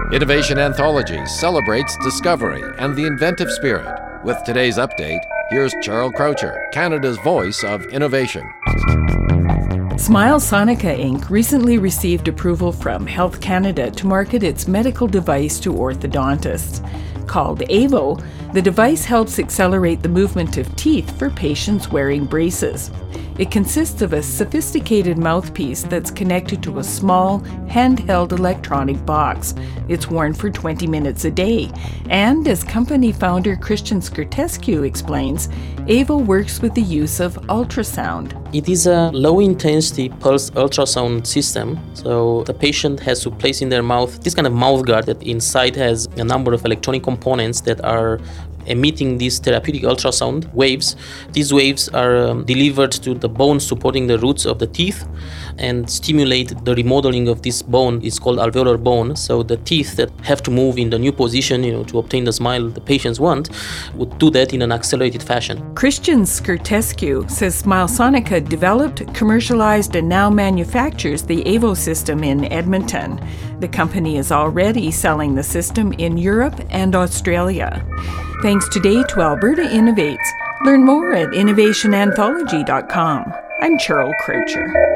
Innovation Anthology celebrates discovery and the inventive spirit. With today's update, here's Charles Croucher, Canada's voice of innovation. Smile Sonica Inc. recently received approval from Health Canada to market its medical device to orthodontists. Called Avo, the device helps accelerate the movement of teeth for patients wearing braces. It consists of a sophisticated mouthpiece that's connected to a small, handheld electronic box. It's worn for 20 minutes a day. And as company founder Christian Skirtescu explains, Avo works with the use of ultrasound. It is a low-intensity pulse ultrasound system. So the patient has to place in their mouth this kind of mouth guard that inside has a number of electronic components that are emitting these therapeutic ultrasound waves. These waves are delivered to the bone supporting the roots of the teeth and stimulate the remodeling of this bone. It's called alveolar bone. So the teeth that have to move in the new position, to obtain the smile the patients want, would do that in an accelerated fashion. Christian Skirtescu says Smile Sonica developed, commercialized, and now manufactures the Avo system in Edmonton. The company is already selling the system in Europe and Australia. Thanks today to Alberta Innovates. Learn more at innovationanthology.com. I'm Charles Croucher.